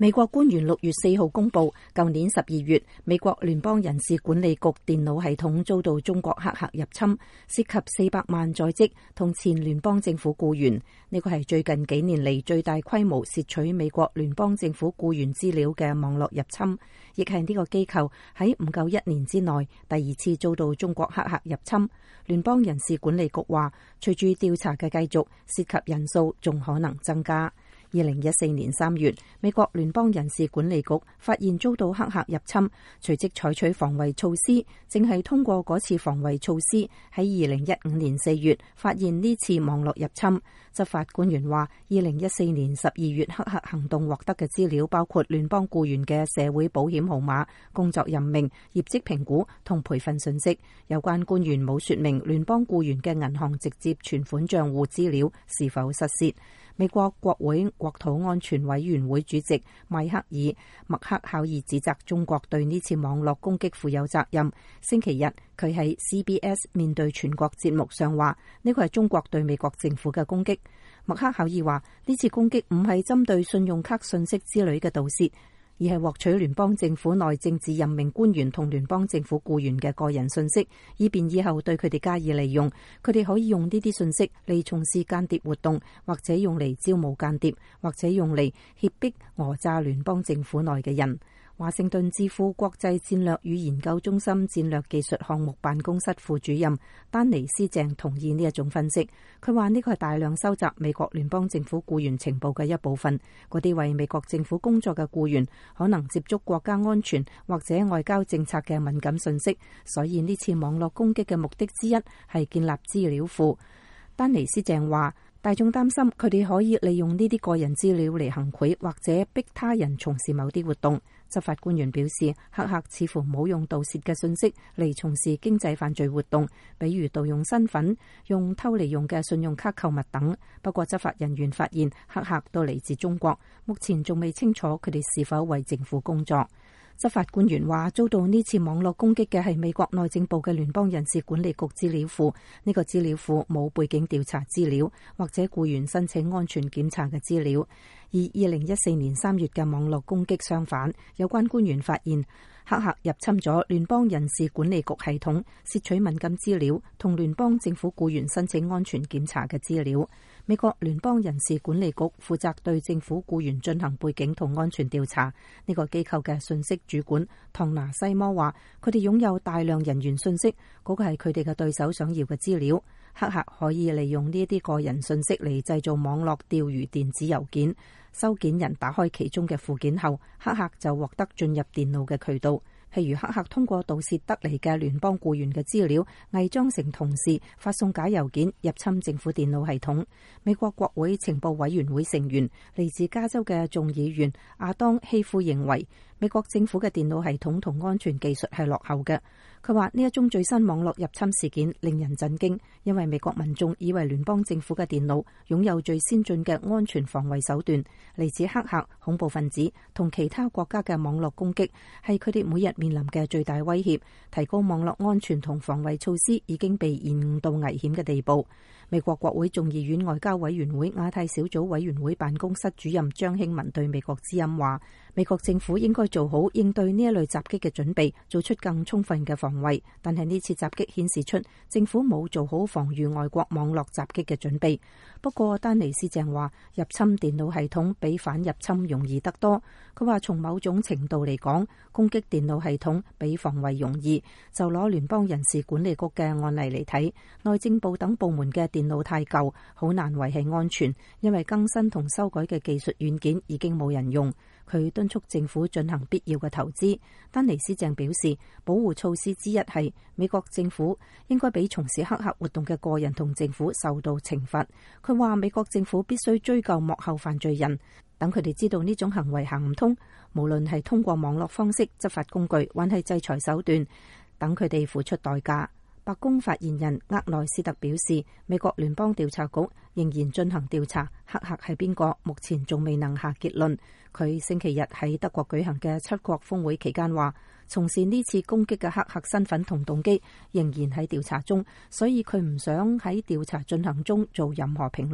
美國官員6月4號公布，舊年12月，美國聯邦人事管理局電腦系統遭到中國黑客入侵，涉及400萬在職同前聯邦政府僱員。呢個係最近幾年嚟最大規模竊取美國聯邦政府僱員資料嘅網絡入侵，亦係呢個機構喺唔夠1年之內第2次遭到中國黑客入侵。聯邦人事管理局話，隨住調查嘅繼續，涉及人數仲可能增加。2014年3月，美國聯邦人事管理局發現遭到黑客入侵，隨即採取防衛措施。正係通過嗰次防衛措施，喺2015年4月發現呢次網絡入侵。執法官員話，2014年12月黑客行動獲得嘅資料包括聯邦僱員嘅社會保險號碼、工作任命、業績評估同培訓信息。有關官員冇說明聯邦僱員嘅銀行直接存款賬戶資料是否失竊。美國國會國土安全委員會主席邁克考爾指責中國對呢次網絡攻擊負有責任。星期日，佢喺 CBS 面對全國節目上話，呢個係中國對美國政府嘅攻擊。邁克考爾話，呢次攻擊唔係針對信用卡信息之類嘅盜竊，而係獲取聯邦政府內政治任命官員同聯邦政府僱員嘅個人信息，以便以後對佢哋加以利用。佢哋可以用呢啲信息嚟從事間諜活動，或者用嚟招募間諜，或者用嚟脅迫訛詐聯邦政府內嘅人。華盛頓智庫國際戰略與研究中心戰略技術項目辦公室副主任丹尼斯鄭同意呢一種分析。佢話呢個係大量收集美國聯邦政府僱員情報嘅一部分。嗰啲為美國政府工作嘅僱員可能接觸國家安全或者外交政策嘅敏感信息，所以呢次網絡攻擊嘅目的之一係建立資料庫。丹尼斯鄭話，大眾擔心佢哋可以利用呢啲個人資料嚟行賄或者逼他人從事某啲活動。執法官員表示，黑客似乎冇用盜竊嘅信息嚟從事經濟犯罪活動，比如盜用身份、用偷嚟用嘅信用卡購物等。不過執法人員發現黑客都嚟自中國，目前仲未清楚佢哋是否為政府工作。執法官員話，遭到呢次網絡攻擊嘅係美國內政部嘅聯邦人事管理局資料庫。呢個資料庫冇背景調查資料或者僱員申請安全檢查嘅資料。而2014年3月嘅網絡攻擊相反，有關官員發現黑客入侵咗聯邦人事管理局系統，竊取敏感資料同聯邦政府僱員申請安全檢查嘅資料。美國聯邦人事管理局負責對政府僱員進行背景同安全調查。呢個機構嘅信息主管唐拿西摩話，佢哋擁有大量人員信息，嗰個係佢哋嘅對手想要嘅資料。黑客可以利用呢啲個人信息嚟製造網絡釣魚電子郵件，收件人打開其中嘅附件後，黑客就獲得進入電腦嘅渠道。譬如黑客通過盜竊得嚟嘅聯邦僱員嘅資料，偽裝成同事發送假郵件入侵政府電腦系統。美國國會情報委員會成員嚟自加州嘅眾議員亞當希夫認為，美國政府嘅電腦系統同安全技術係落後嘅。佢話呢一宗最新網絡入侵事件令人震驚，因為美國民眾以為聯邦政府嘅電腦擁有最先進嘅安全防衛手段。嚟自黑客、恐怖分子同其他國家嘅網絡攻擊係佢哋每日面臨嘅最大威脅。提高網絡安全同防衛措施已經被延誤到危險嘅地步。美國國會眾議院外交委員會亞太小組委員會辦公室主任張興文對美國之音話，美國政府應該做好應對呢一類襲擊嘅準備，做出更充分嘅防衛。但係呢次襲擊顯示出政府冇做好防禦外國網絡襲擊嘅準備。不過丹尼斯鄭話，入侵電腦系統比反入侵容易得多。佢話從某種程度嚟講，攻擊電腦系統比防衛容易。就攞聯邦人事管理局嘅案例嚟睇，內政部等部門嘅電腦太舊，好難維繫安全，因為更新同修改嘅技術軟件已經冇人用。佢敦促政府進行必要嘅投資。丹尼斯鄭表示，保護措施之一係美國政府應該俾從事黑客活動嘅個人同政府受到懲罰。佢話美國政府必須追究幕後犯罪人，等佢哋知道呢種行為行唔通，無論係通過網絡方式、執法工具，還係制裁手段，等佢哋付出代價。白宮發言人厄內斯特表示，美國聯邦調查局仍然進行調查，黑客係邊個，目前仲未能下結論。佢星期日喺德國舉行嘅7國峰會期間話，從事呢次攻擊嘅黑客身份同動機仍然喺調查中，所以佢唔想喺調查進行中做任何評論。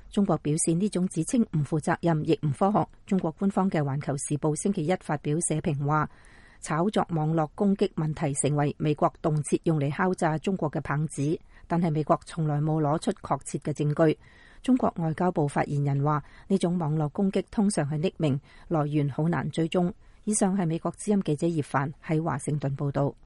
中國表示呢種指稱唔負責任，亦唔科學。中國官方嘅《環球時報》星期一發表社評話，炒作網絡攻擊問題成為美國動輒用嚟敲詐中國嘅棒子，但係美國從來冇攞出確切嘅證據。中國外交部發言人話，呢種網絡攻擊通常係匿名，來源好難追蹤。以上係美國之音記者葉帆喺華盛頓報道。